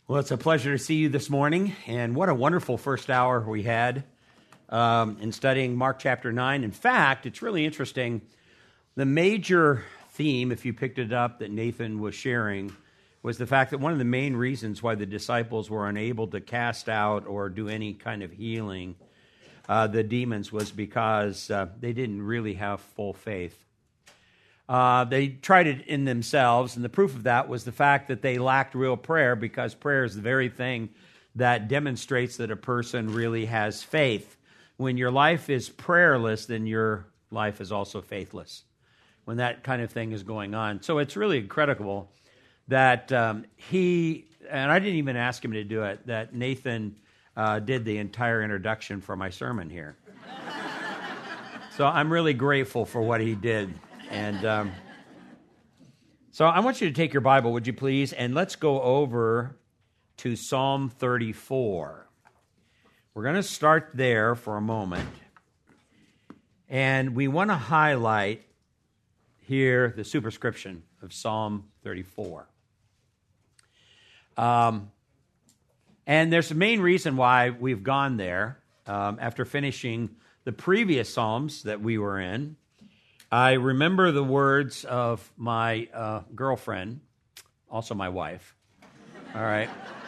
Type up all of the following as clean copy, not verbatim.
Well, it's a pleasure to see you this morning, and what a wonderful first hour we had in studying Mark chapter 9. In fact, it's really interesting. The major theme, if you picked it up, that Nathan was sharing was the fact that one of the main reasons why the disciples were unable to cast out or do any kind of healing the demons was because they didn't really have full faith. They tried it in themselves, and the proof of that was the fact that they lacked real prayer, because prayer is the very thing that demonstrates that a person really has faith. When your life is prayerless, then your life is also faithless, when that kind of thing is going on. So it's really incredible that and I didn't even ask him to do it, that Nathan did the entire introduction for my sermon here. So I'm really grateful for what he did. And so I want you to take your Bible, would you please, and let's go over to Psalm 34. We're going to start there for a moment, and we want to highlight here the superscription of Psalm 34. And there's a main reason why we've gone there. After finishing the previous Psalms that we were in, I remember the words of my girlfriend, also my wife, all right?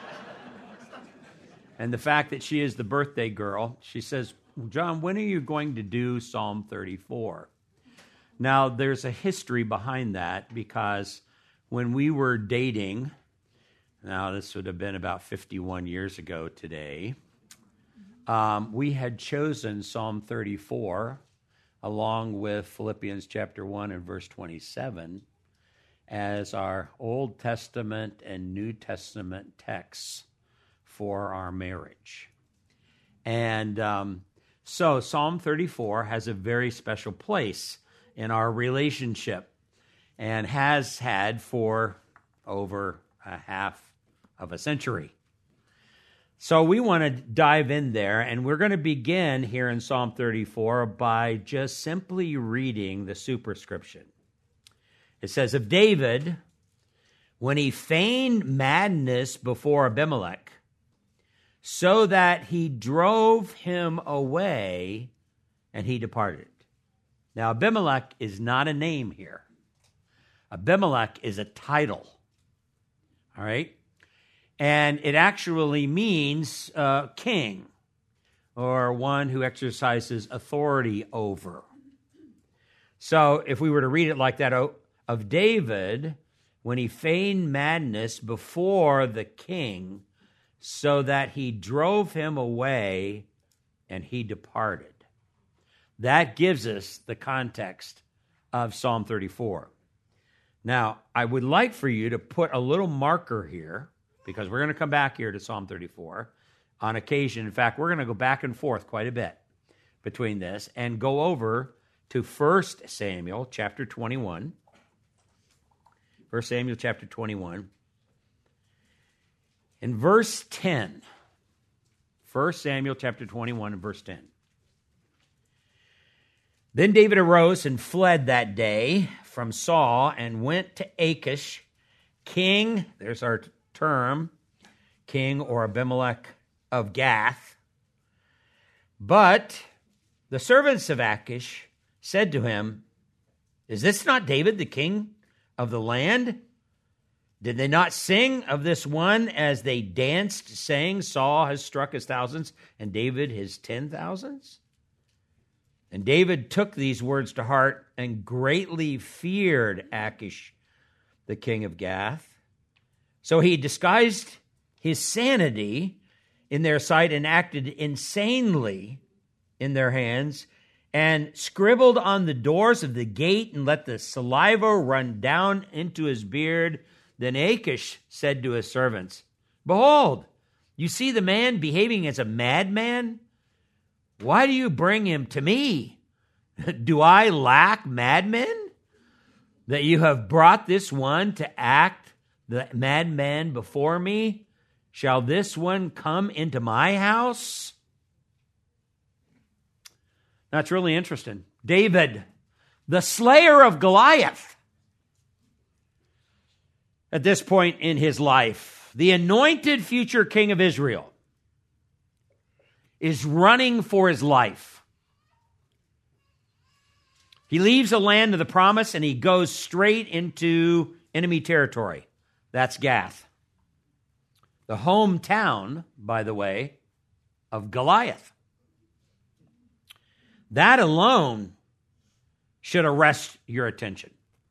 And the fact that she is the birthday girl, she says, "John, when are you going to do Psalm 34? Now, there's a history behind that, because when we were dating, now this would have been about 51 years ago today, we had chosen Psalm 34 along with Philippians chapter 1 and verse 27 as our Old Testament and New Testament texts for our marriage. And so Psalm 34 has a very special place in our relationship, and has had for over a half of a century. So we want to dive in there, and we're going to begin here in Psalm 34 by just simply reading the superscription. It says, "Of David, when he feigned madness before Abimelech, so that he drove him away, and he departed." Now, Abimelech is not a name here. Abimelech is a title, all right? And it actually means king, or one who exercises authority over. So if we were to read it like that, of David, when he feigned madness before the king, so that he drove him away and he departed. That gives us the context of Psalm 34. Now, I would like for you to put a little marker here, because we're going to come back here to Psalm 34 on occasion. In fact, we're going to go back and forth quite a bit between this and go over to 1 Samuel chapter 21. 1 Samuel chapter 21. In verse 10. 1 Samuel chapter 21 and verse 10. "Then David arose and fled that day from Saul and went to Achish, king," there's our term, king or Abimelech of Gath. "But the servants of Achish said to him, 'Is this not David, the king of the land? Did they not sing of this one as they danced, saying, Saul has struck his thousands and David his 10,000s?' And David took these words to heart and greatly feared Achish, the king of Gath. So he disguised his sanity in their sight and acted insanely in their hands, and scribbled on the doors of the gate and let the saliva run down into his beard. Then Achish said to his servants, 'Behold, you see the man behaving as a madman? Why do you bring him to me? Do I lack madmen, that you have brought this one to act the madman before me? Shall this one come into my house?'" That's really interesting. David, the slayer of Goliath, at this point in his life, the anointed future king of Israel, is running for his life. He leaves the land of the promise and he goes straight into enemy territory. That's Gath. The hometown, by the way, of Goliath. That alone should arrest your attention.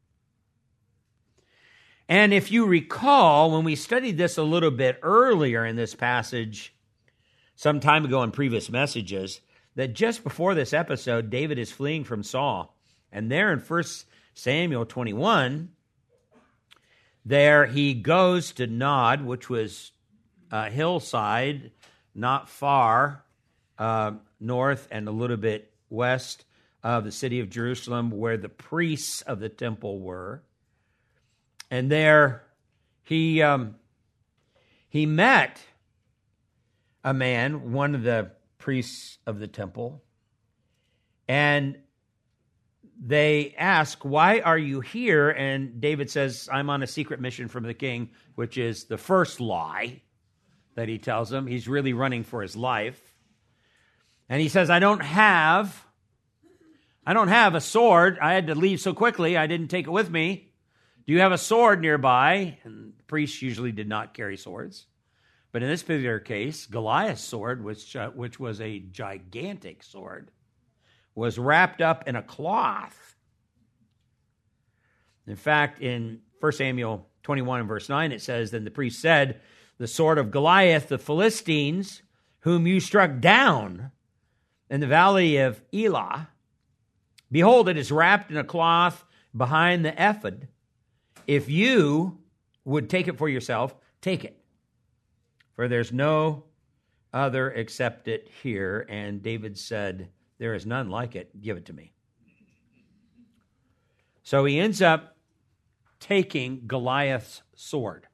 And if you recall, when we studied this a little bit earlier in this passage, some time ago in previous messages, that just before this episode, David is fleeing from Saul. And there in 1 Samuel 21, there he goes to Nod, which was a hillside not far north and a little bit west of the city of Jerusalem, where the priests of the temple were. And there he met a man, one of the priests of the temple, and they ask, "Why are you here?" And David says, "I'm on a secret mission from the king," which is the first lie that he tells them. He's really running for his life. And he says, I don't have a sword. I had to leave so quickly, I didn't take it with me. Do you have a sword nearby? And priests usually did not carry swords. But in this particular case, Goliath's sword, which was a gigantic sword, was wrapped up in a cloth. In fact, in 1 Samuel 21 and verse 9, it says, Then the priest said, The sword of Goliath, the Philistines, whom you struck down in the valley of Elah, behold, it is wrapped in a cloth behind the ephod. If you would take it for yourself, take it. For there's no other except it here. And David said, There is none like it. Give it to me. So he ends up taking Goliath's sword.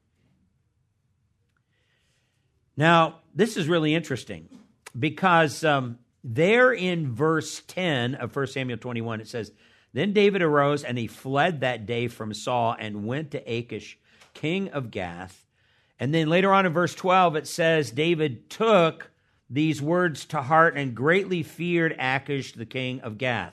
Now, this is really interesting because there in verse 10 of 1 Samuel 21, it says, Then David arose and he fled that day from Saul and went to Achish, king of Gath. And then later on in verse 12, it says, David took these words to heart and greatly feared Achish, the king of Gath.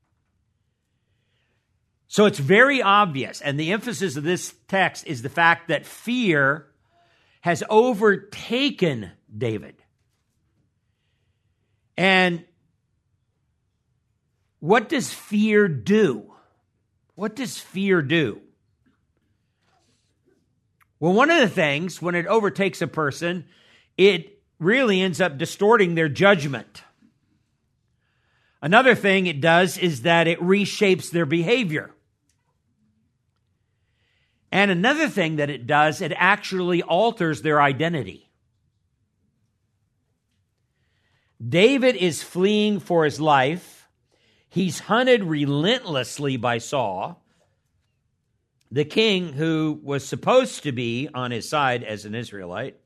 So it's very obvious, and the emphasis of this text is the fact that fear has overtaken David. And what does fear do? What does fear do? Well, one of the things, when it overtakes a person, it really ends up distorting their judgment. Another thing it does is that it reshapes their behavior. And another thing that it does, it actually alters their identity. David is fleeing for his life. He's hunted relentlessly by Saul, the king who was supposed to be on his side as an Israelite.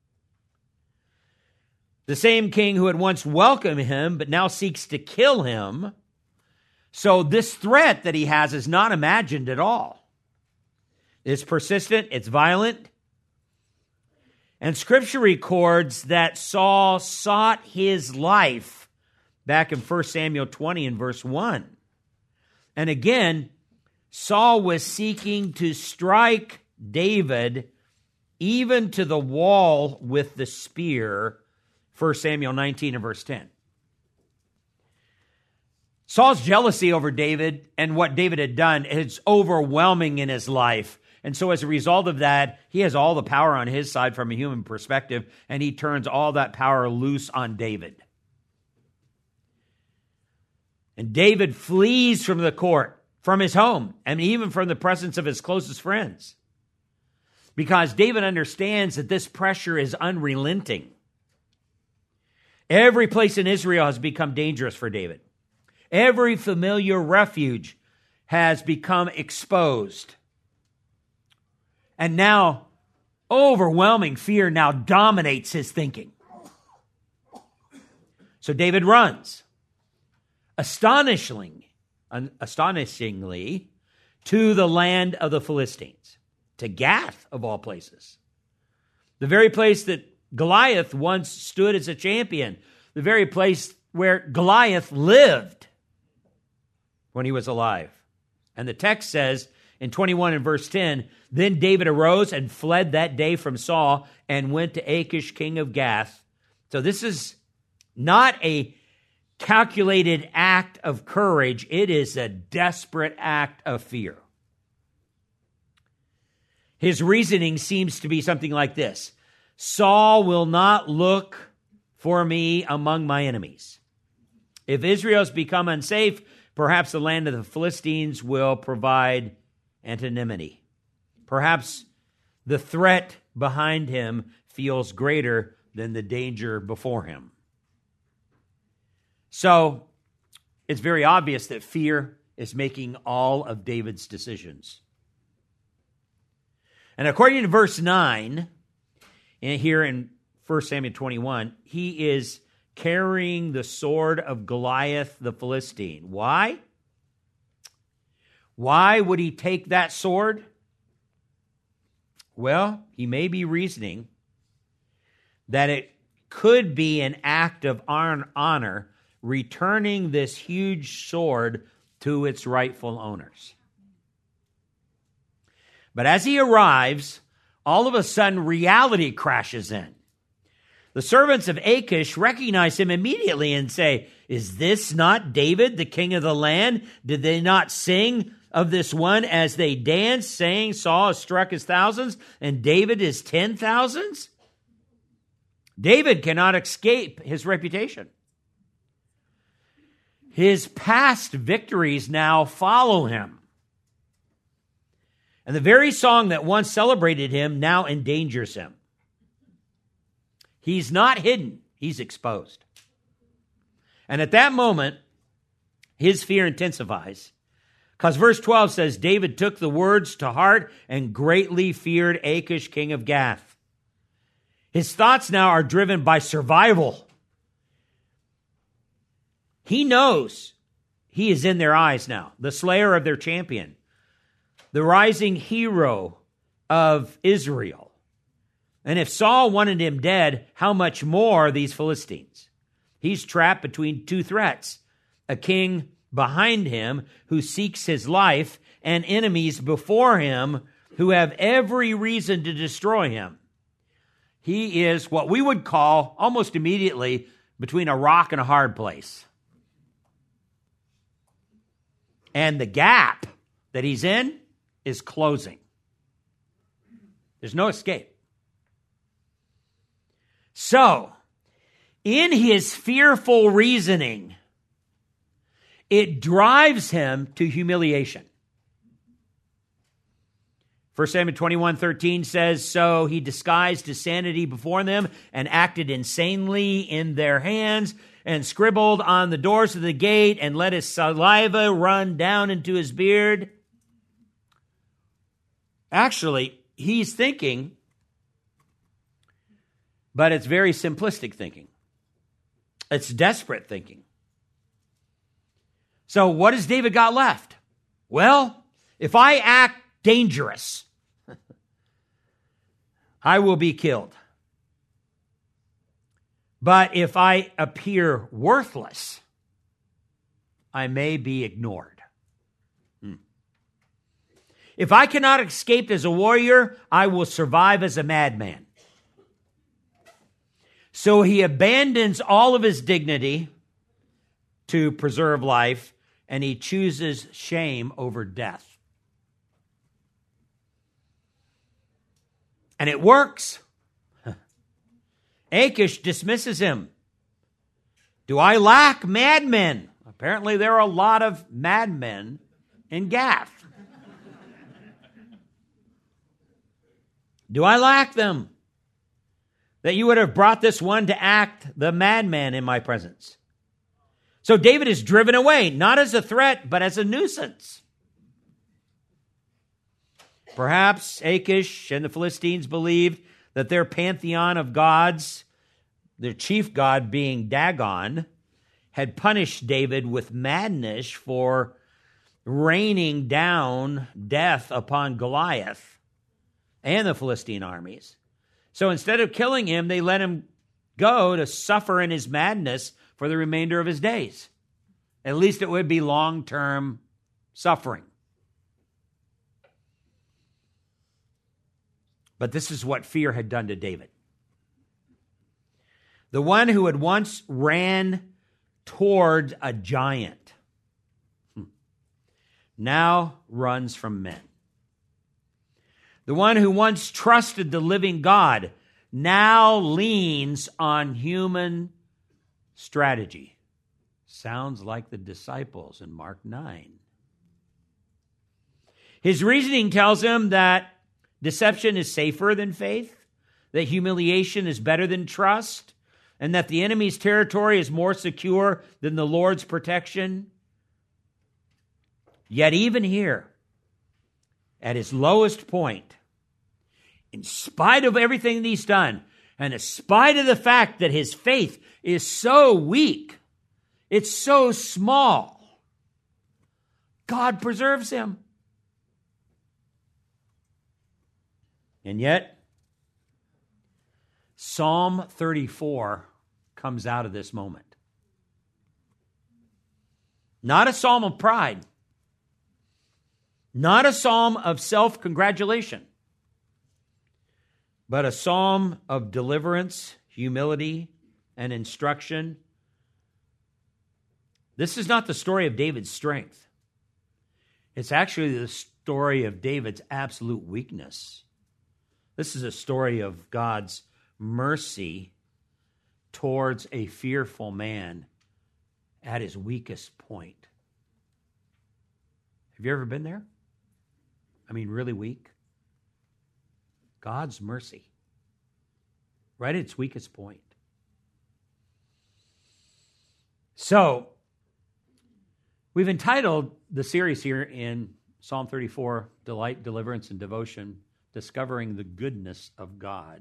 The same king who had once welcomed him, but now seeks to kill him. So this threat that he has is not imagined at all. It's persistent, it's violent. And Scripture records that Saul sought his life back in 1 Samuel 20 and verse 1. And again, Saul was seeking to strike David even to the wall with the spear, 1 Samuel 19 and verse 10. Saul's jealousy over David and what David had done is overwhelming in his life. And so as a result of that, he has all the power on his side from a human perspective, and he turns all that power loose on David. And David flees from the court, from his home, and even from the presence of his closest friends. Because David understands that this pressure is unrelenting. Every place in Israel has become dangerous for David. Every familiar refuge has become exposed. And now, overwhelming fear now dominates his thinking. So David runs, astonishingly, to the land of the Philistines, to Gath of all places. the very place that Goliath once stood as a champion, the very place where Goliath lived when he was alive. And the text says in 21 and verse 10, then David arose and fled that day from Saul and went to Achish, king of Gath. So this is not a calculated act of courage. It is a desperate act of fear. His reasoning seems to be something like this. Saul will not look for me among my enemies. If Israel's become unsafe, perhaps the land of the Philistines will provide anonymity. Perhaps the threat behind him feels greater than the danger before him. So it's very obvious that fear is making all of David's decisions. And according to verse 9, and here in 1 Samuel 21, he is carrying the sword of Goliath the Philistine. Why? Why would he take that sword? Well, he may be reasoning that it could be an act of honor, returning this huge sword to its rightful owners. But as he arrives, all of a sudden reality crashes in. The servants of Achish recognize him immediately and say, is this not David, the king of the land? Did they not sing of this one as they danced, saying, Saul has struck his thousands and David his 10,000s? David cannot escape his reputation. His past victories now follow him. And the very song that once celebrated him now endangers him. He's not hidden, he's exposed. And at that moment, his fear intensifies. Because verse 12 says, David took the words to heart and greatly feared Achish, king of Gath. His thoughts now are driven by survival. He knows he is in their eyes now, the slayer of their champion, the rising hero of Israel. And if Saul wanted him dead, how much more these Philistines? He's trapped between two threats, a king behind him who seeks his life and enemies before him who have every reason to destroy him. He is what we would call almost immediately between a rock and a hard place. And the gap that he's in is closing. There's no escape. So, in his fearful reasoning, it drives him to humiliation. 1 Samuel 21:13 says, so he disguised his sanity before them and acted insanely in their hands and scribbled on the doors of the gate and let his saliva run down into his beard. Actually, he's thinking, but it's very simplistic thinking. It's desperate thinking. So what has David got left? Well, if I act dangerous, I will be killed. But if I appear worthless, I may be ignored. If I cannot escape as a warrior, I will survive as a madman. So he abandons all of his dignity to preserve life, and he chooses shame over death. And it works. Achish dismisses him. Do I lack madmen? Apparently there are a lot of madmen in Gath. Do I lack them? That you would have brought this one to act the madman in my presence. So David is driven away, not as a threat, but as a nuisance. Perhaps Achish and the Philistines believed that their pantheon of gods, their chief god being Dagon, had punished David with madness for raining down death upon Goliath and the Philistine armies. So instead of killing him, they let him go to suffer in his madness for the remainder of his days. At least it would be long-term suffering. But this is what fear had done to David. The one who had once ran toward a giant now runs from men. The one who once trusted the living God now leans on human strategy. Sounds like the disciples in Mark 9. His reasoning tells him that deception is safer than faith, that humiliation is better than trust, and that the enemy's territory is more secure than the Lord's protection. Yet even here, at his lowest point, in spite of everything that he's done, and in spite of the fact that his faith is so weak, it's so small, God preserves him. And yet, Psalm 34 comes out of this moment. Not a psalm of pride, not a psalm of self-congratulation, but a psalm of deliverance, humility, and instruction. This is not the story of David's strength. It's actually the story of David's absolute weakness. This is a story of God's mercy towards a fearful man at his weakest point. Have you ever been there? I mean, really weak? God's mercy, right at its weakest point. So, we've entitled the series here in Psalm 34, Delight, Deliverance, and Devotion, Discovering the Goodness of God.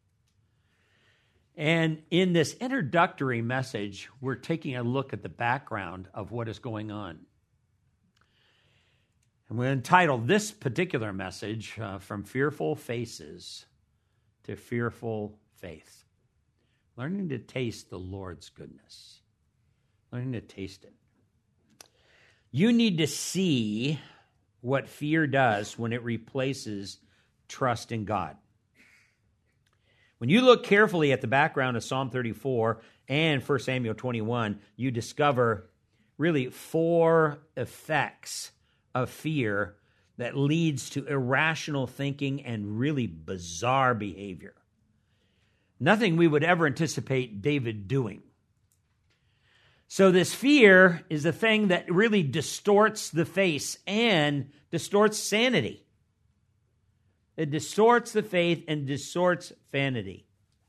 And in this introductory message, we're taking a look at the background of what is going on. And we entitled this particular message, From Fearful Faces to Fearful Faith. Learning to taste the Lord's goodness. Learning to taste it. You need to see what fear does when it replaces trust in God. When you look carefully at the background of Psalm 34 and 1 Samuel 21, you discover really 4 effects of fear that leads to irrational thinking and really bizarre behavior. Nothing we would ever anticipate David doing. So this fear is a thing that really distorts the face and distorts sanity. It distorts the faith and distorts vanity.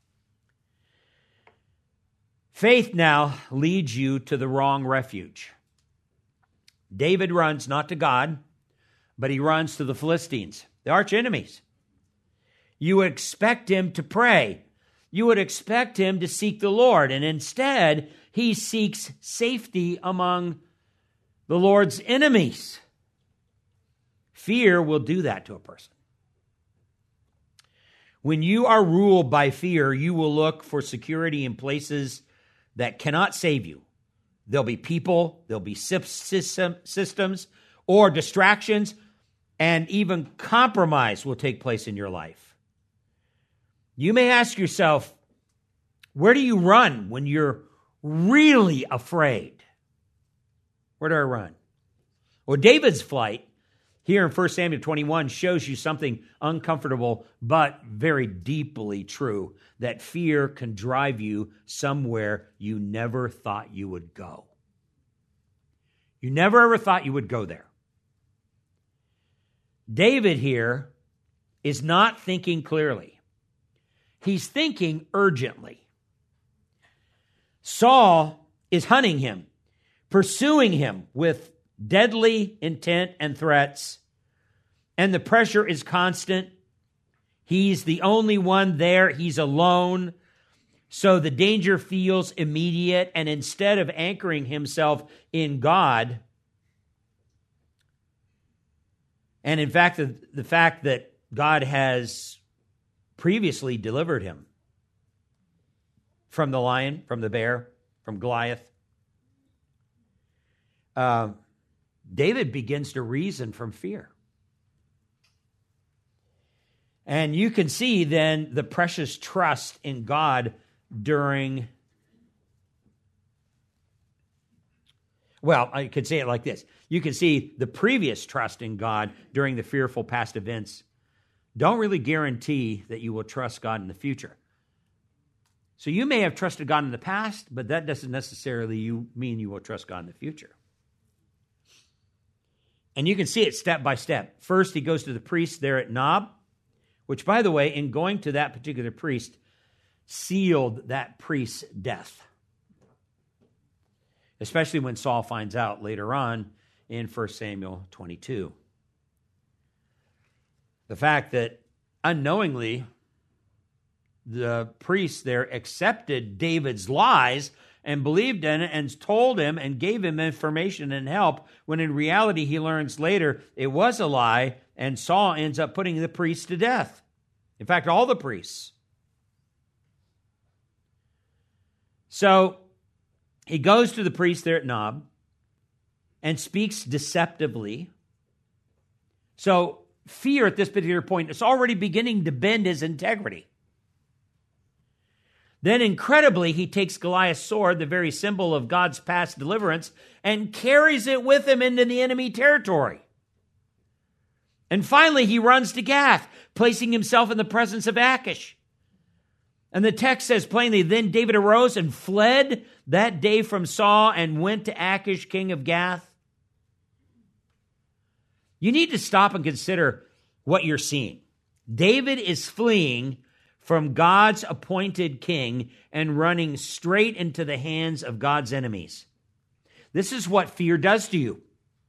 Faith now leads you to the wrong refuge. David runs not to God, but he runs to the Philistines, the arch enemies. You would expect him to pray. You would expect him to seek the Lord, and instead he seeks safety among the Lord's enemies. Fear will do that to a person. When you are ruled by fear, you will look for security in places that cannot save you. There'll be people, there'll be systems or distractions, and even compromise will take place in your life. You may ask yourself, where do you run when you're really afraid? Where do I run? Well, David's flight here in 1 Samuel 21 shows you something uncomfortable, but very deeply true, that fear can drive you somewhere you never thought you would go. You never ever thought you would go there. David here is not thinking clearly. He's thinking urgently. Saul is hunting him, pursuing him with deadly intent and threats, and the pressure is constant. He's the only one there. He's alone. So the danger feels immediate, and instead of anchoring himself in God, and in fact, the fact that God has previously delivered him from the lion, from the bear, from Goliath. David begins to reason from fear. And you can see then the precious trust in God during, well, I could say it like this. You can see the previous trust in God during the fearful past events don't really guarantee that you will trust God in the future. So you may have trusted God in the past, but that doesn't necessarily mean you will trust God in the future. And you can see it step by step. First, he goes to the priest there at Nob, which, by the way, in going to that particular priest, sealed that priest's death. Especially when Saul finds out later on in 1 Samuel 22. The fact that unknowingly the priest there accepted David's lies and believed in it and told him and gave him information and help, when in reality he learns later it was a lie, and Saul ends up putting the priest to death. In fact, all the priests. So he goes to the priest there at Nob and speaks deceptively. So fear at this particular point is already beginning to bend his integrity. Then incredibly, he takes Goliath's sword, the very symbol of God's past deliverance, and carries it with him into the enemy territory. And finally, he runs to Gath, placing himself in the presence of Achish. And the text says plainly, then David arose and fled that day from Saul and went to Achish, king of Gath. You need to stop and consider what you're seeing. David is fleeing from God's appointed king and running straight into the hands of God's enemies. This is what fear does to you.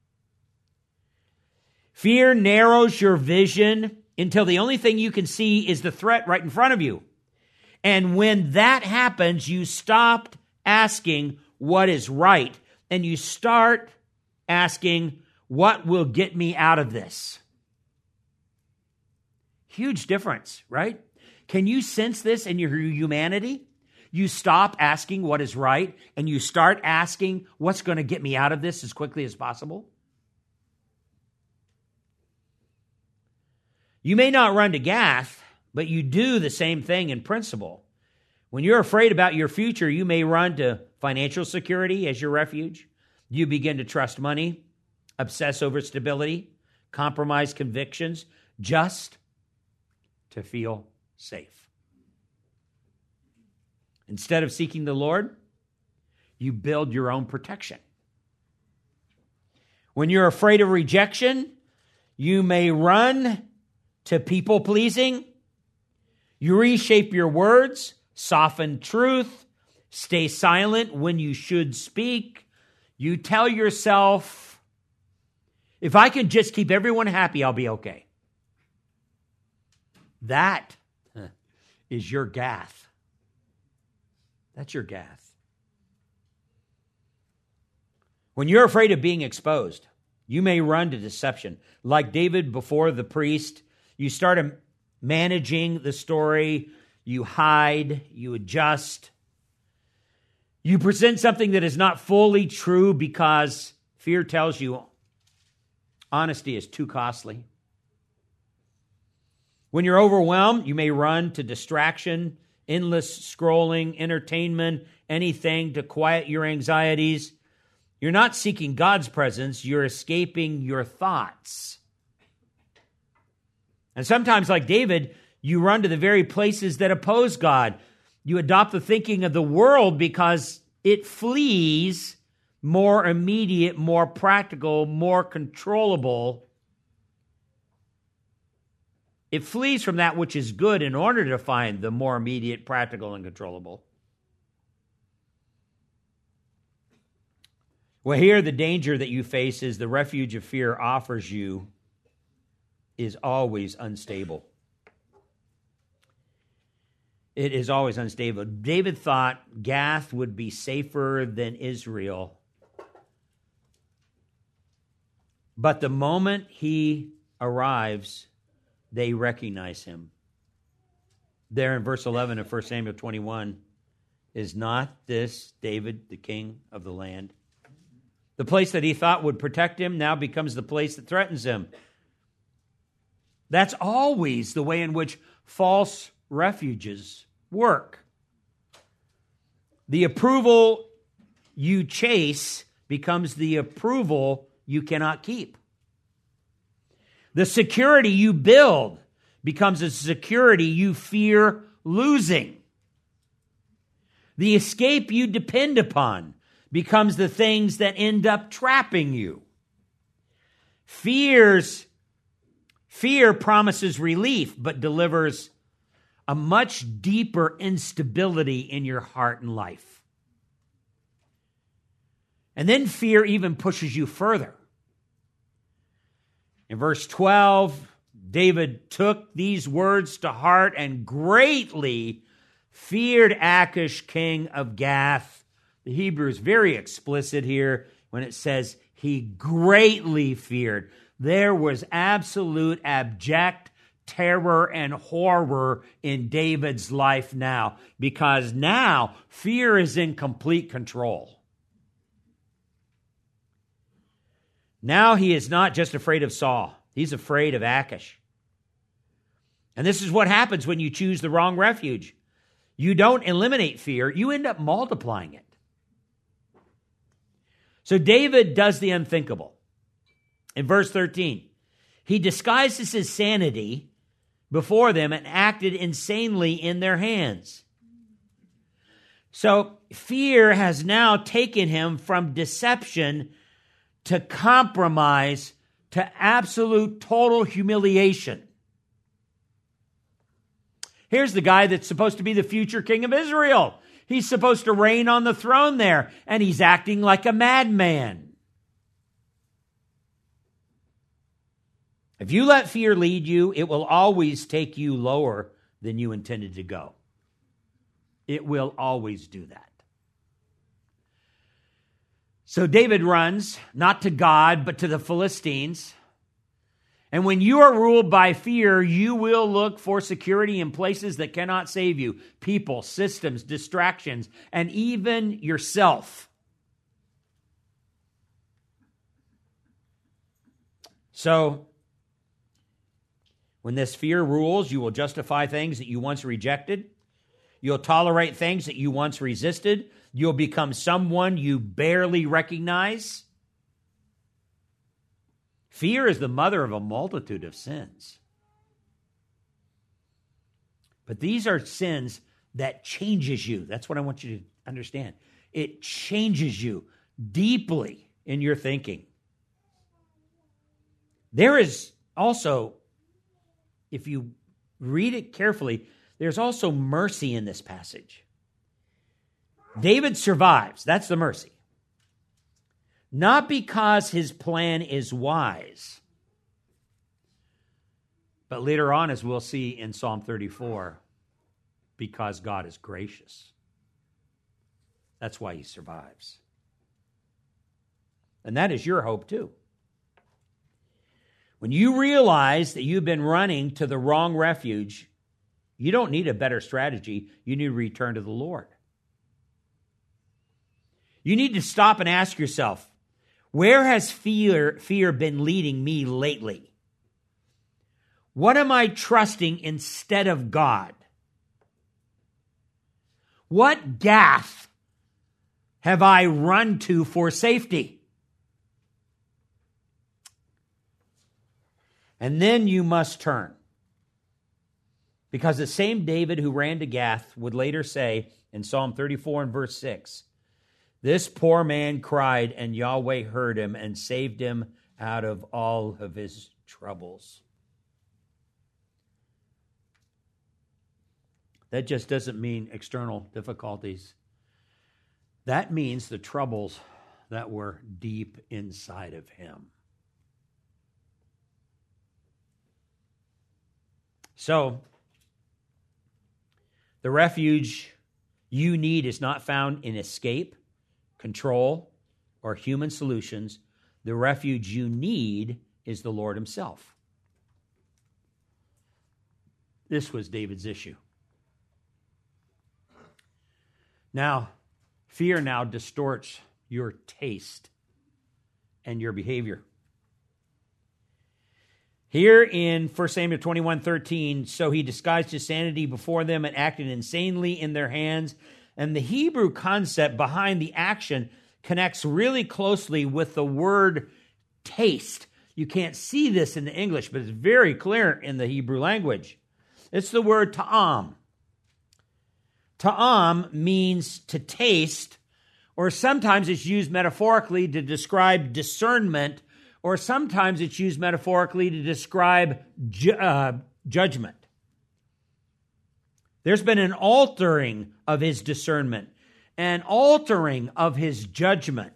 Fear narrows your vision until the only thing you can see is the threat right in front of you. And when that happens, you stop asking what is right, and you start asking, what will get me out of this? Huge difference, right? Can you sense this in your humanity? You stop asking what is right, and you start asking what's going to get me out of this as quickly as possible. You may not run to Gath, but you do the same thing in principle. When you're afraid about your future, you may run to financial security as your refuge. You begin to trust money, obsess over stability, compromise convictions, just to feel safe. Instead of seeking the Lord, you build your own protection. When you're afraid of rejection, you may run to people-pleasing. You reshape your words, soften truth, stay silent when you should speak. You tell yourself, if I can just keep everyone happy, I'll be okay. That is your Gath. That's your Gath. When you're afraid of being exposed, you may run to deception. Like David before the priest, you start managing the story, you hide, you adjust. You present something that is not fully true because fear tells you honesty is too costly. When you're overwhelmed, you may run to distraction, endless scrolling, entertainment, anything to quiet your anxieties. You're not seeking God's presence, you're escaping your thoughts. And sometimes, like David, you run to the very places that oppose God. You adopt the thinking of the world because it flees more immediate, more practical, more controllable. It flees from that which is good in order to find the more immediate, practical, and controllable. Well, here the danger that you face is the refuge of fear offers you is always unstable. It is always unstable. David thought Gath would be safer than Israel. But the moment he arrives, they recognize him. there in verse 11 of 1 Samuel 21, is not this David, the king of the land? The place that he thought would protect him now becomes the place that threatens him. That's always the way in which false refuges work. The approval you chase becomes the approval you cannot keep. The security you build becomes a security you fear losing. The escape you depend upon becomes the things that end up trapping you. Fear promises relief, but delivers a much deeper instability in your heart and life. And then fear even pushes you further. In verse 12, David took these words to heart and greatly feared Achish, king of Gath. The Hebrew is very explicit here when it says he greatly feared. There was absolute abject terror and horror in David's life now, because now fear is in complete control. Now he is not just afraid of Saul. He's afraid of Achish. And this is what happens when you choose the wrong refuge. You don't eliminate fear, you end up multiplying it. So David does the unthinkable. In verse 13, he disguises his sanity before them and acted insanely in their hands. So fear has now taken him from deception to compromise to absolute total humiliation. Here's the guy that's supposed to be the future king of Israel. He's supposed to reign on the throne there, and he's acting like a madman. If you let fear lead you, it will always take you lower than you intended to go. It will always do that. So David runs, not to God, but to the Philistines. And when you are ruled by fear, you will look for security in places that cannot save you. People, systems, distractions, and even yourself. So, when this fear rules, you will justify things that you once rejected. You'll tolerate things that you once resisted. You'll become someone you barely recognize. Fear is the mother of a multitude of sins. But these are sins that changes you. That's what I want you to understand. It changes you deeply in your thinking. There is also, if you read it carefully, there's also mercy in this passage. David survives. That's the mercy. Not because his plan is wise, but later on, as we'll see in Psalm 34, because God is gracious. That's why he survives. And that is your hope too. When you realize that you've been running to the wrong refuge, you don't need a better strategy. You need to return to the Lord. You need to stop and ask yourself, where has fear been leading me lately? What am I trusting instead of God? What Gath have I run to for safety? And then you must turn. Because the same David who ran to Gath would later say in Psalm 34 and verse 6, this poor man cried, and Yahweh heard him and saved him out of all of his troubles. That just doesn't mean external difficulties. That means the troubles that were deep inside of him. So, the refuge you need is not found in escape, control, or human solutions. The refuge you need is the Lord himself. This was David's issue. Now, fear now distorts your taste and your behavior. Here in 1 Samuel 21:13, so he disguised his sanity before them and acted insanely in their hands. And the Hebrew concept behind the action connects really closely with the word taste. You can't see this in the English, but it's very clear in the Hebrew language. It's the word ta'am. Ta'am means to taste, or sometimes it's used metaphorically to describe discernment, or sometimes it's used metaphorically to describe judgment. There's been an altering of his discernment, an altering of his judgment.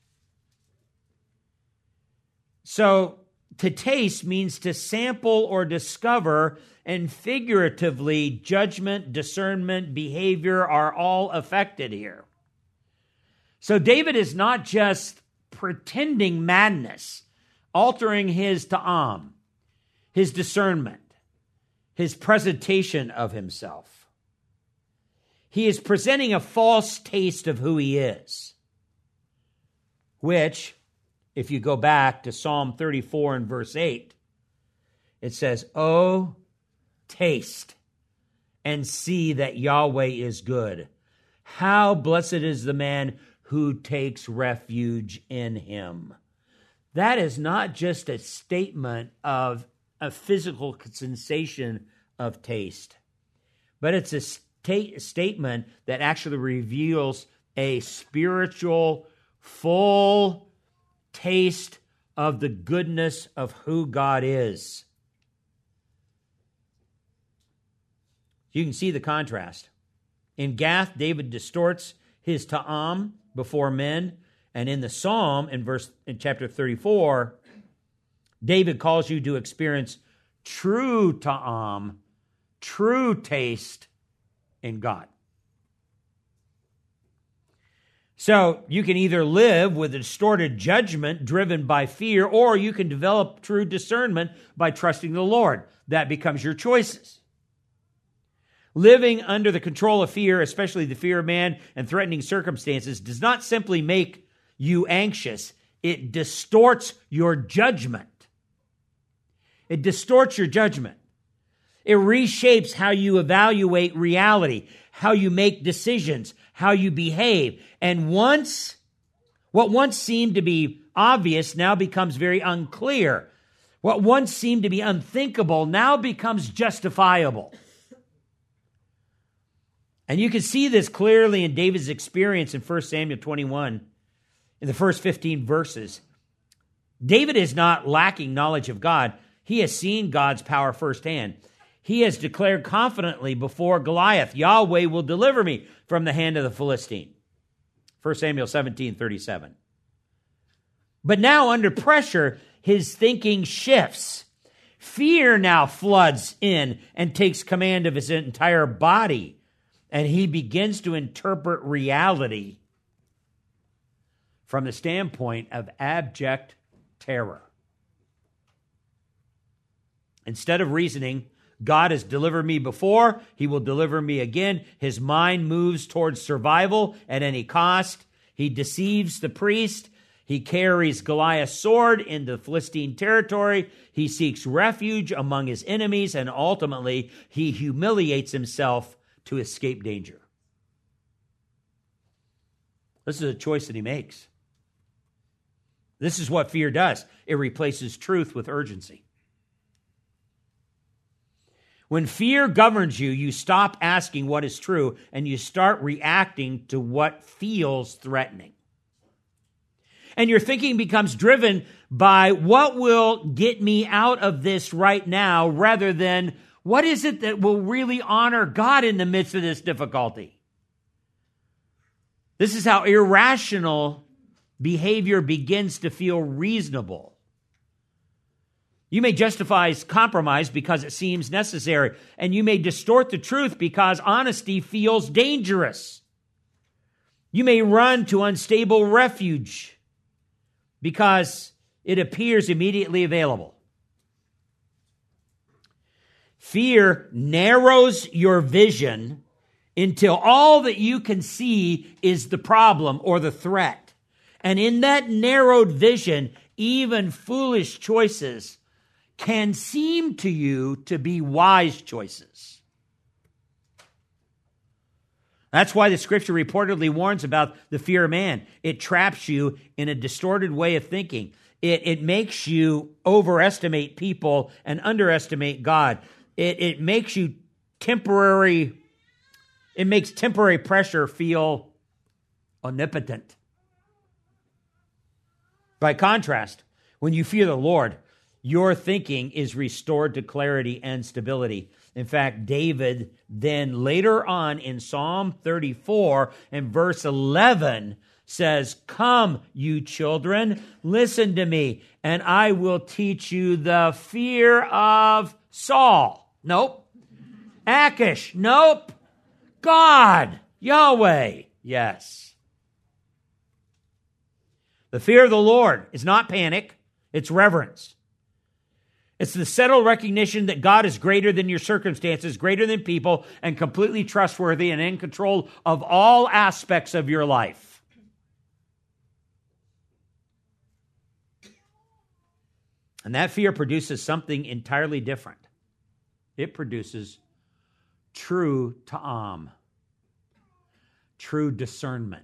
So, to taste means to sample or discover, and figuratively, judgment, discernment, behavior are all affected here. So, David is not just pretending madness, altering his ta'am, his discernment, his presentation of himself. He is presenting a false taste of who he is, which, if you go back to Psalm 34 and verse 8, it says, "Oh, taste and see that Yahweh is good. How blessed is the man who takes refuge in him." That is not just a statement of a physical sensation of taste, but it's a statement that actually reveals a spiritual, full taste of the goodness of who God is. You can see the contrast. In Gath, David distorts his ta'am before men, and in the Psalm, in chapter 34, David calls you to experience true ta'am, true taste in God. So you can either live with a distorted judgment driven by fear, or you can develop true discernment by trusting the Lord. That becomes your choices. Living under the control of fear, especially the fear of man and threatening circumstances, does not simply make you anxious. It distorts your judgment. It distorts your judgment. It reshapes how you evaluate reality, how you make decisions, how you behave. And what once seemed to be obvious now becomes very unclear. What once seemed to be unthinkable now becomes justifiable. And you can see this clearly in David's experience in 1 Samuel 21, in the first 15 verses. David is not lacking knowledge of God. He has seen God's power firsthand. He has declared confidently before Goliath, "Yahweh will deliver me from the hand of the Philistine." 1 Samuel 17:37. But now, under pressure, his thinking shifts. Fear now floods in and takes command of his entire body. And he begins to interpret reality from the standpoint of abject terror. Instead of reasoning, God has delivered me before, he will deliver me again, his mind moves towards survival at any cost. He deceives the priest. He carries Goliath's sword into Philistine territory. He seeks refuge among his enemies, and ultimately, he humiliates himself to escape danger. This is a choice that he makes. This is what fear does. It replaces truth with urgency. When fear governs you, you stop asking what is true and you start reacting to what feels threatening. And your thinking becomes driven by what will get me out of this right now rather than what is it that will really honor God in the midst of this difficulty? This is how irrational behavior begins to feel reasonable. You may justify compromise because it seems necessary, and you may distort the truth because honesty feels dangerous. You may run to unstable refuge because it appears immediately available. Fear narrows your vision until all that you can see is the problem or the threat. And in that narrowed vision, even foolish choices can seem to you to be wise choices. That's why the scripture reportedly warns about the fear of man. It traps you in a distorted way of thinking. It makes you overestimate people and underestimate God. It makes you temporary pressure feel omnipotent. By contrast, when you fear the Lord, your thinking is restored to clarity and stability. In fact, David then later on in Psalm 34 and verse 11 says, "Come, you children, listen to me, and I will teach you the fear of Saul." Nope. Achish. Nope. God. Yahweh. Yes. The fear of the Lord is not panic, it's reverence. It's the settled recognition that God is greater than your circumstances, greater than people, and completely trustworthy and in control of all aspects of your life. And that fear produces something entirely different. It produces true ta'am, true discernment.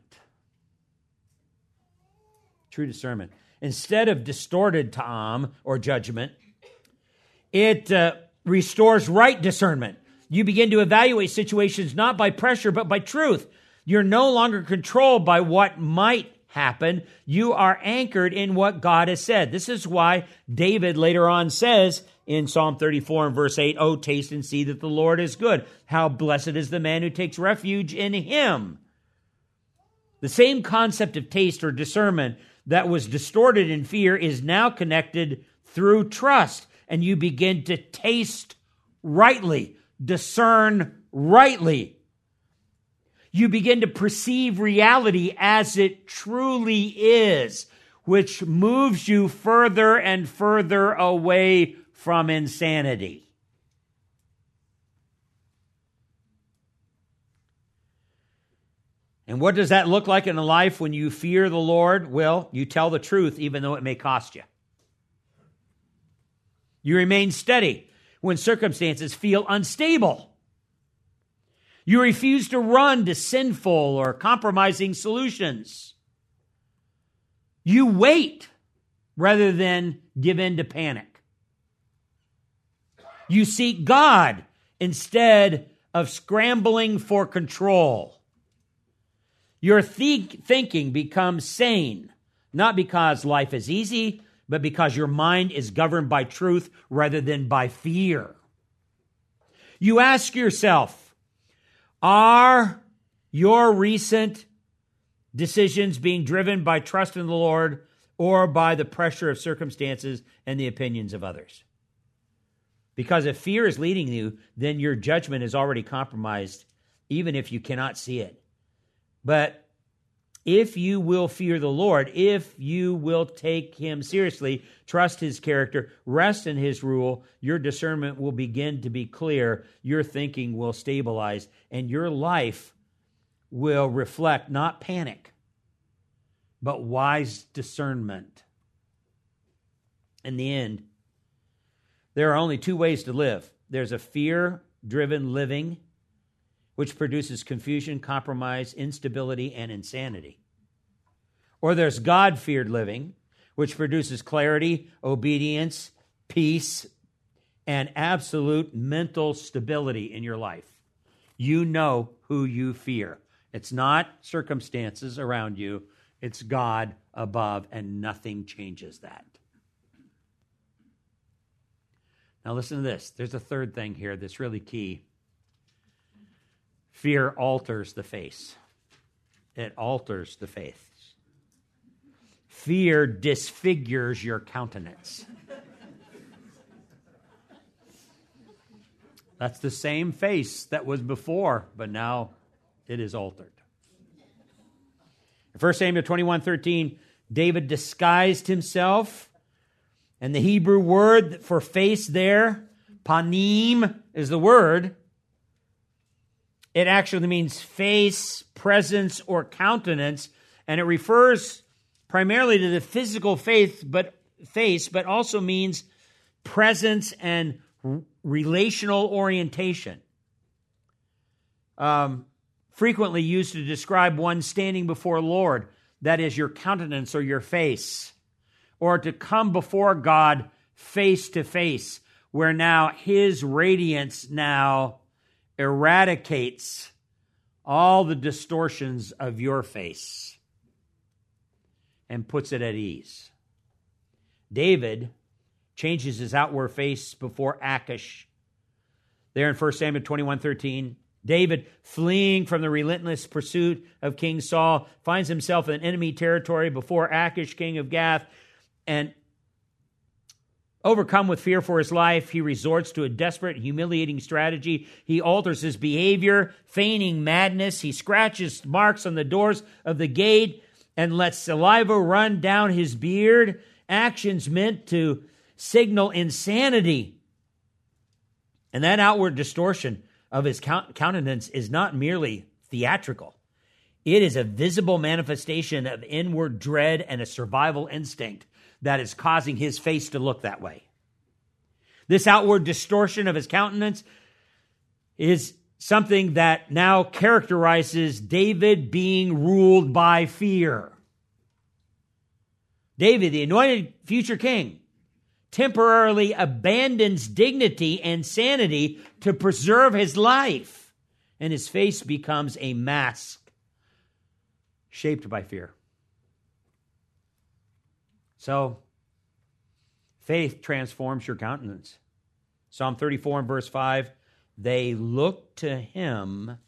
True discernment. Instead of distorted ta'am or judgment, it restores right discernment. You begin to evaluate situations not by pressure, but by truth. You're no longer controlled by what might happen. You are anchored in what God has said. This is why David later on says in Psalm 34 and verse 8, "Oh, taste and see that the Lord is good. How blessed is the man who takes refuge in him." The same concept of taste or discernment that was distorted in fear is now connected through trust. And you begin to taste rightly, discern rightly. You begin to perceive reality as it truly is, which moves you further and further away from insanity. And what does that look like in a life when you fear the Lord? Well, you tell the truth even though it may cost you. You remain steady when circumstances feel unstable. You refuse to run to sinful or compromising solutions. You wait rather than give in to panic. You seek God instead of scrambling for control. Your thinking becomes sane, not because life is easy, but because your mind is governed by truth rather than by fear. You ask yourself, are your recent decisions being driven by trust in the Lord or by the pressure of circumstances and the opinions of others? Because if fear is leading you, then your judgment is already compromised, even if you cannot see it. But if you will fear the Lord, if you will take him seriously, trust his character, rest in his rule, your discernment will begin to be clear, your thinking will stabilize, and your life will reflect not panic, but wise discernment. In the end, there are only two ways to live. There's a fear-driven living, which produces confusion, compromise, instability, and insanity. Or there's God-feared living, which produces clarity, obedience, peace, and absolute mental stability in your life. You know who you fear. It's not circumstances around you. It's God above, and nothing changes that. Now listen to this. There's a third thing here that's really key. Fear alters the face. It alters the face. Fear disfigures your countenance. That's the same face that was before, but now it is altered. In 1 Samuel 21:13, David disguised himself, and the Hebrew word for face there, panim, is the word. It actually means face, presence, or countenance, and it refers primarily to the physical face, but also means presence and relational orientation. Frequently used to describe one standing before the Lord, that is your countenance or your face, or to come before God face to face, where now his radiance now eradicates all the distortions of your face and puts it at ease. David changes his outward face before Achish. There in 1 Samuel 21:13, David, fleeing from the relentless pursuit of King Saul, finds himself in enemy territory before Achish, king of Gath, and overcome with fear for his life, he resorts to a desperate, humiliating strategy. He alters his behavior, feigning madness. He scratches marks on the doors of the gate and lets saliva run down his beard, actions meant to signal insanity. And that outward distortion of his countenance is not merely theatrical. It is a visible manifestation of inward dread and a survival instinct that is causing his face to look that way. This outward distortion of his countenance is something that now characterizes David being ruled by fear. David, the anointed future king, temporarily abandons dignity and sanity to preserve his life, and his face becomes a mask shaped by fear. So, faith transforms your countenance. Psalm 34 and verse 5, they looked to him,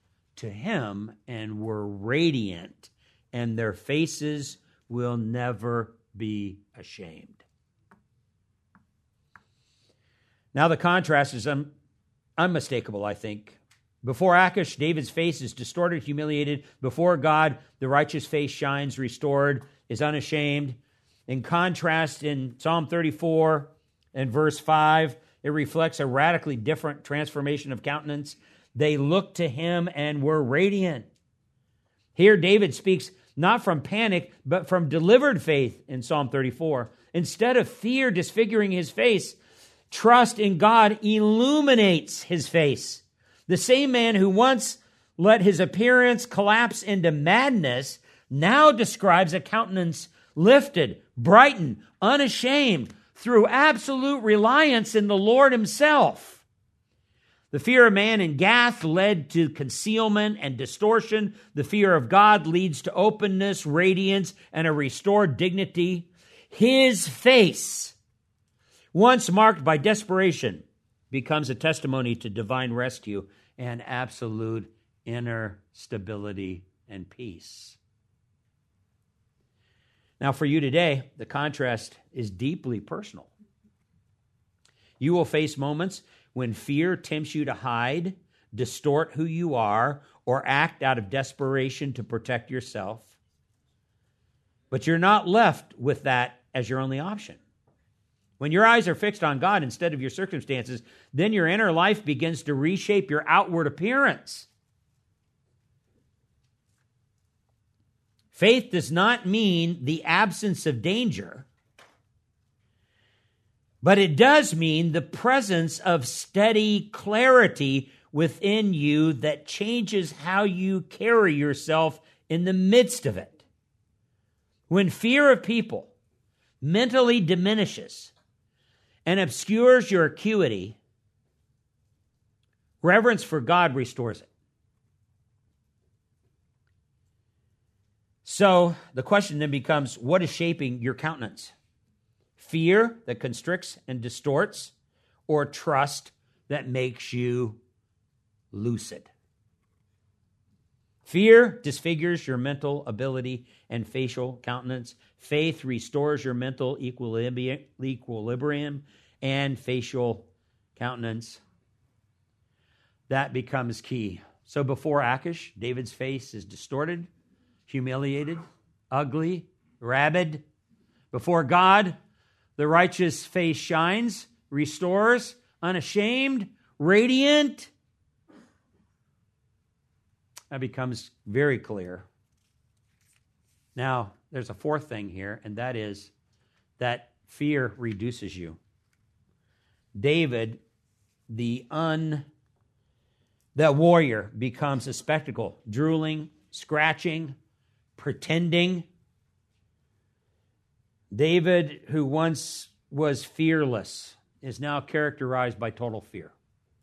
and were radiant, and their faces will never be ashamed. Now the contrast is unmistakable, I think. Before Achish, David's face is distorted, humiliated. Before God, the righteous face shines, restored, is unashamed. In contrast, in Psalm 34 and verse 5, it reflects a radically different transformation of countenance. They looked to him and were radiant. Here, David speaks not from panic, but from delivered faith in Psalm 34. Instead of fear disfiguring his face, trust in God illuminates his face. The same man who once let his appearance collapse into madness now describes a countenance lifted, brightened, unashamed, through absolute reliance in the Lord himself. The fear of man in Gath led to concealment and distortion. The fear of God leads to openness, radiance, and a restored dignity. His face, once marked by desperation, becomes a testimony to divine rescue and absolute inner stability and peace. Now, for you today, the contrast is deeply personal. You will face moments when fear tempts you to hide, distort who you are, or act out of desperation to protect yourself. But you're not left with that as your only option. When your eyes are fixed on God instead of your circumstances, then your inner life begins to reshape your outward appearance. Faith does not mean the absence of danger, but it does mean the presence of steady clarity within you that changes how you carry yourself in the midst of it. When fear of people mentally diminishes and obscures your acuity, reverence for God restores it. So the question then becomes, what is shaping your countenance? Fear that constricts and distorts, or trust that makes you lucid? Fear disfigures your mental ability and facial countenance. Faith restores your mental equilibrium and facial countenance. That becomes key. So before Achish, David's face is distorted, humiliated, ugly, rabid. Before God, the righteous face shines, restores, unashamed, radiant. That becomes very clear. Now, there's a fourth thing here, and that is that fear reduces you. David, that warrior, becomes a spectacle, drooling, scratching, pretending. David, who once was fearless, is now characterized by total fear.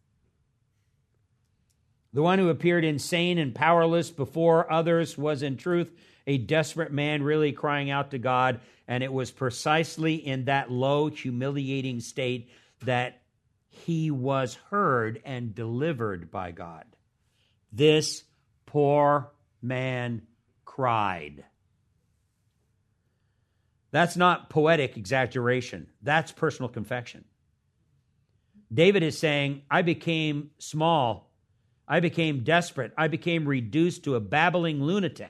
The one who appeared insane and powerless before others was in truth a desperate man really crying out to God, and it was precisely in that low, humiliating state that he was heard and delivered by God. This poor man cried. That's not poetic exaggeration. That's personal confession. David is saying, I became small. I became desperate. I became reduced to a babbling lunatic.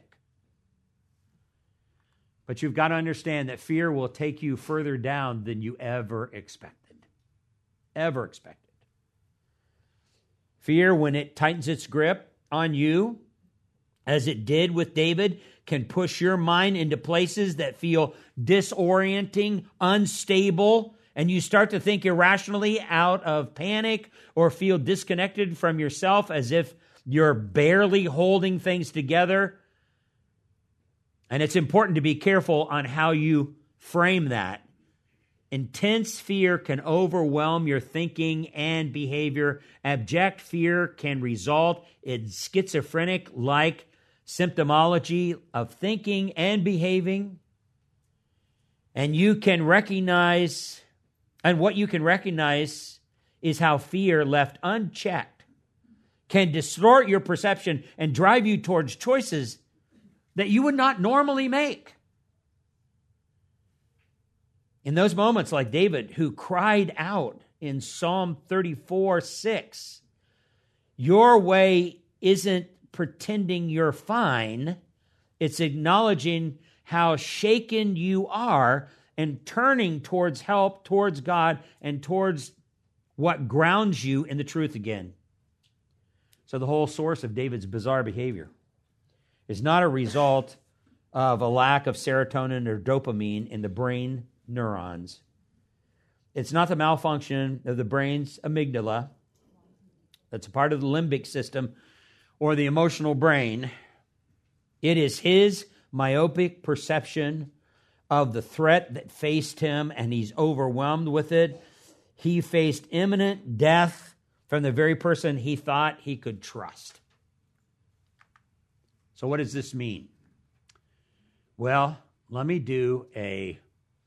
But you've got to understand that fear will take you further down than you ever expected. Ever expected. Fear, when it tightens its grip on you, as it did with David, can push your mind into places that feel disorienting, unstable, and you start to think irrationally out of panic or feel disconnected from yourself as if you're barely holding things together. And it's important to be careful on how you frame that. Intense fear can overwhelm your thinking and behavior. Abject fear can result in schizophrenic-like symptomology of thinking and behaving. And you can recognize, and what you can recognize is how fear left unchecked can distort your perception and drive you towards choices that you would not normally make. In those moments, like David, who cried out in Psalm 34:6, your way isn't pretending you're fine. It's acknowledging how shaken you are and turning towards help, towards God, and towards what grounds you in the truth again. So the whole source of David's bizarre behavior is not a result of a lack of serotonin or dopamine in the brain neurons. It's not the malfunction of the brain's amygdala, that's a part of the limbic system, or the emotional brain. It is his myopic perception of the threat that faced him, and he's overwhelmed with it. He faced imminent death from the very person he thought he could trust. So what does this mean? Well, let me do a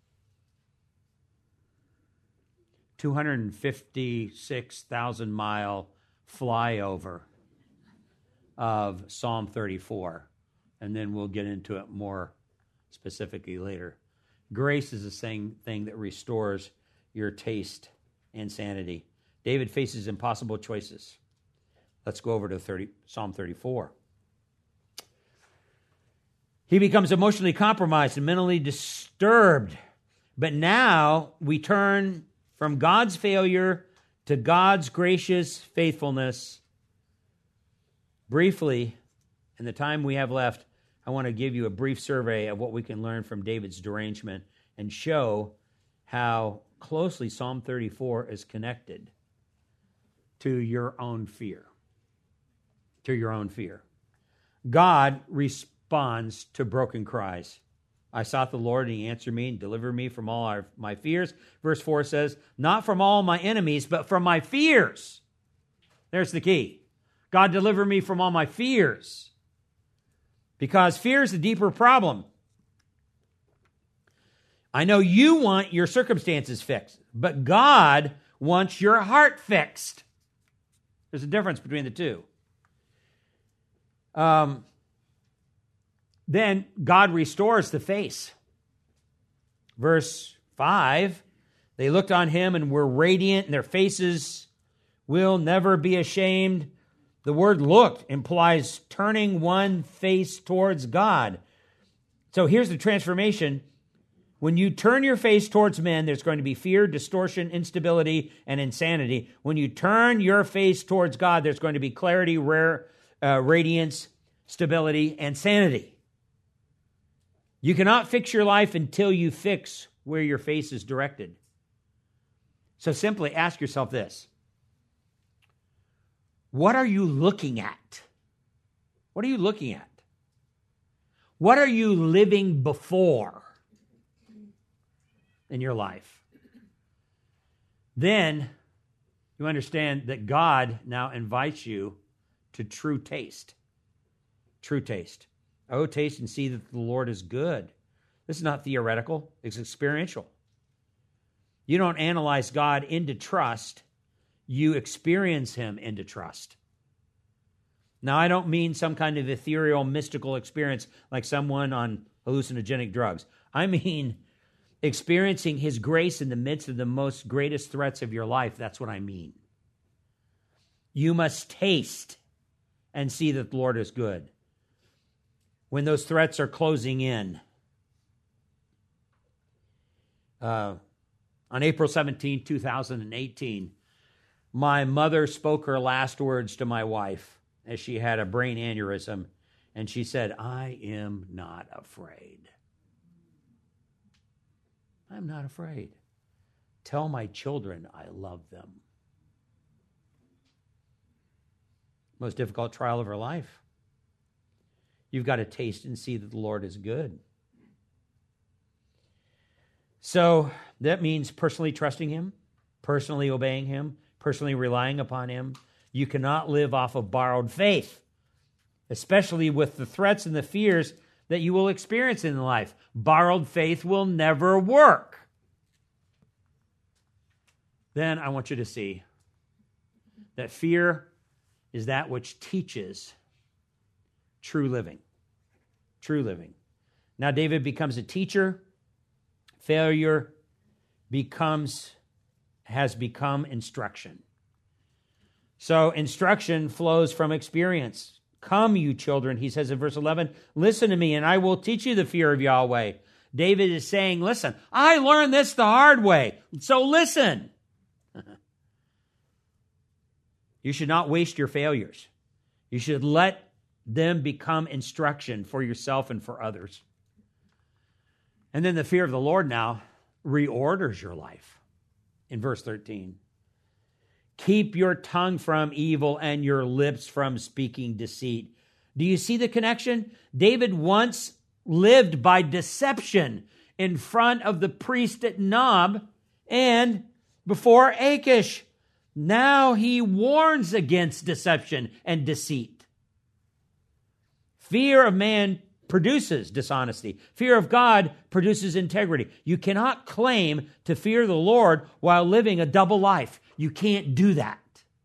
256,000 mile flyover of Psalm 34, and then we'll get into it more specifically later. Grace is the same thing that restores your taste and sanity. David faces impossible choices. Let's go over to Psalm 34. He becomes emotionally compromised and mentally disturbed. But now we turn from God's failure to God's gracious faithfulness. Briefly, in the time we have left, I want to give you a brief survey of what we can learn from David's derangement and show how closely Psalm 34 is connected to your own fear. To your own fear. God responds to broken cries. I sought the Lord, and he answered me and delivered me from all my fears. Verse 4 says, not from all my enemies, but from my fears. There's the key. God delivered me from all my fears. Because fear is the deeper problem. I know you want your circumstances fixed, but God wants your heart fixed. There's a difference between the two. Then God restores the face. Verse 5, they looked on him and were radiant, and their faces will never be ashamed. The word looked implies turning one face towards God. So here's the transformation. When you turn your face towards men, there's going to be fear, distortion, instability, and insanity. When you turn your face towards God, there's going to be clarity, radiance, stability, and sanity. You cannot fix your life until you fix where your face is directed. So simply ask yourself this. What are you looking at? What are you looking at? What are you living before in your life? Then you understand that God now invites you to true taste. True taste. Oh, taste and see that the Lord is good. This is not theoretical. It's experiential. You don't analyze God into trust. You experience him into trust. Now, I don't mean some kind of ethereal, mystical experience like someone on hallucinogenic drugs. I mean experiencing his grace in the midst of the most greatest threats of your life. That's what I mean. You must taste and see that the Lord is good. When those threats are closing in. On April 17, 2018, my mother spoke her last words to my wife as she had a brain aneurysm, and she said, "I am not afraid. I'm not afraid. Tell my children I love them." Most difficult trial of her life. You've got to taste and see that the Lord is good. So that means personally trusting him, personally obeying him, personally relying upon him. You cannot live off of borrowed faith, especially with the threats and the fears that you will experience in life. Borrowed faith will never work. Then I want you to see that fear is that which teaches true living. True living. Now David becomes a teacher. Failure has become instruction. So instruction flows from experience. Come, you children, he says in verse 11, listen to me and I will teach you the fear of Yahweh. David is saying, listen, I learned this the hard way, so listen. You should not waste your failures. You should let them become instruction for yourself and for others. And then the fear of the Lord now reorders your life. In verse 13, keep your tongue from evil and your lips from speaking deceit. Do you see the connection? David once lived by deception in front of the priest at Nob and before Achish. Now he warns against deception and deceit. Fear of man produces dishonesty. Fear of God produces integrity. You cannot claim to fear the Lord while living a double life. You can't do that.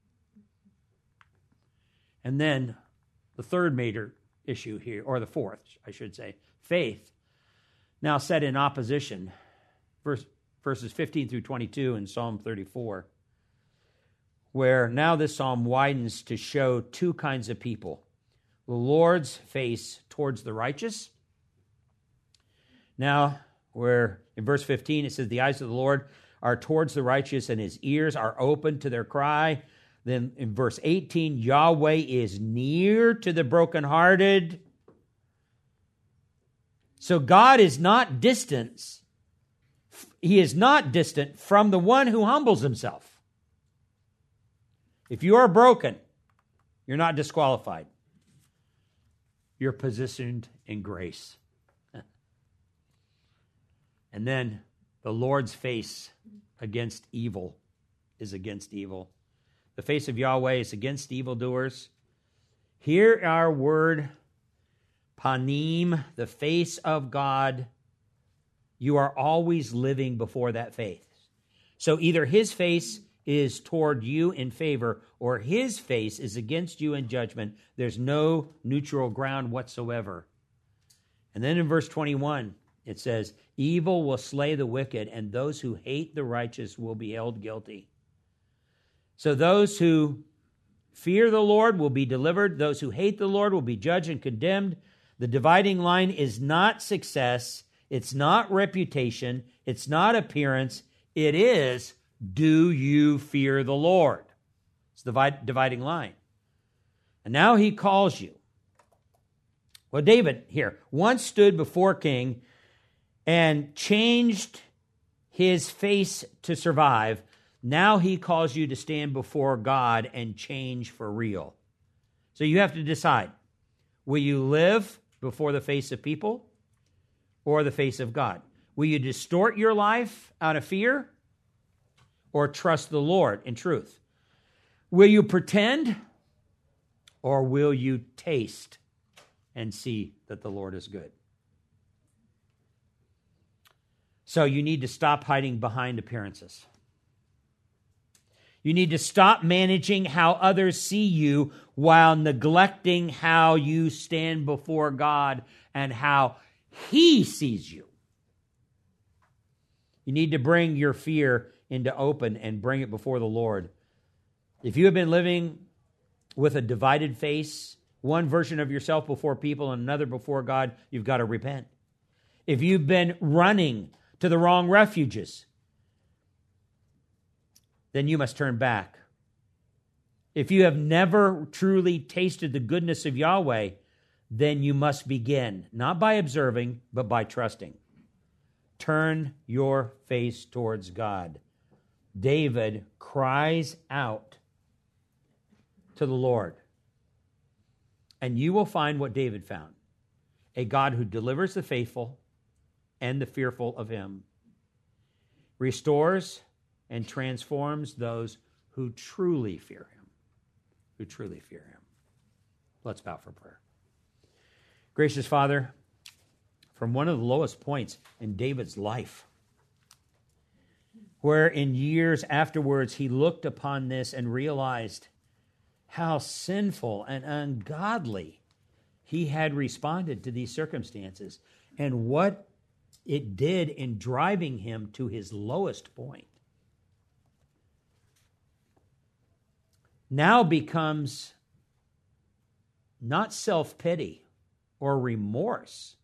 And then the third major issue here, or the fourth, I should say, faith, now set in opposition, verses 15 through 22 in Psalm 34, where now this psalm widens to show two kinds of people. The Lord's face towards the righteous. Now, where in verse 15 it says, the eyes of the Lord are towards the righteous and his ears are open to their cry. Then in verse 18, Yahweh is near to the brokenhearted. So God is not distant. He is not distant from the one who humbles himself. If you are broken, you're not disqualified. You're positioned in grace. And then the Lord's face against evil is against evil. The face of Yahweh is against evildoers. Hear our word, panim, the face of God. You are always living before that faith. So either his face is toward you in favor, or his face is against you in judgment. There's no neutral ground whatsoever. And then in verse 21, it says, evil will slay the wicked, and those who hate the righteous will be held guilty. So those who fear the Lord will be delivered. Those who hate the Lord will be judged and condemned. The dividing line is not success. It's not reputation. It's not appearance. It is, do you fear the Lord? It's the dividing line. And now he calls you. Well, David here once stood before king and changed his face to survive. Now he calls you to stand before God and change for real. So you have to decide, will you live before the face of people or the face of God? Will you distort your life out of fear or trust the Lord in truth? Will you pretend or will you taste and see that the Lord is good? So you need to stop hiding behind appearances. You need to stop managing how others see you while neglecting how you stand before God and how He sees you. You need to bring your fear into open and bring it before the Lord. If you have been living with a divided face, one version of yourself before people and another before God, you've got to repent. If you've been running to the wrong refuges, then you must turn back. If you have never truly tasted the goodness of Yahweh, then you must begin, not by observing, but by trusting. Turn your face towards God. David cries out to the Lord, and you will find what David found: a God who delivers the faithful and the fearful of Him, restores and transforms those who truly fear Him. Who truly fear Him. Let's bow for prayer. Gracious Father, from one of the lowest points in David's life, where in years afterwards he looked upon this and realized how sinful and ungodly he had responded to these circumstances and what it did in driving him to his lowest point, now becomes not self-pity or remorse,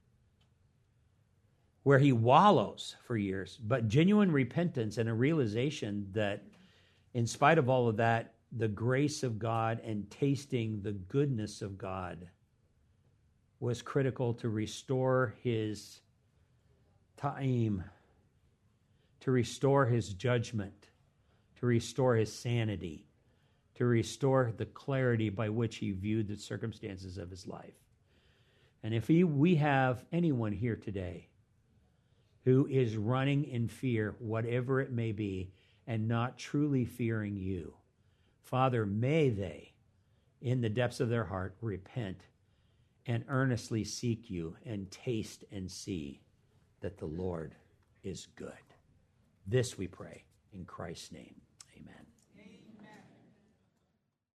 where he wallows for years, but genuine repentance and a realization that in spite of all of that, the grace of God and tasting the goodness of God was critical to restore his time, to restore his judgment, to restore his sanity, to restore the clarity by which he viewed the circumstances of his life. And if we have anyone here today who is running in fear, whatever it may be, and not truly fearing you, Father, may they, in the depths of their heart, repent and earnestly seek you and taste and see that the Lord is good. This we pray in Christ's name.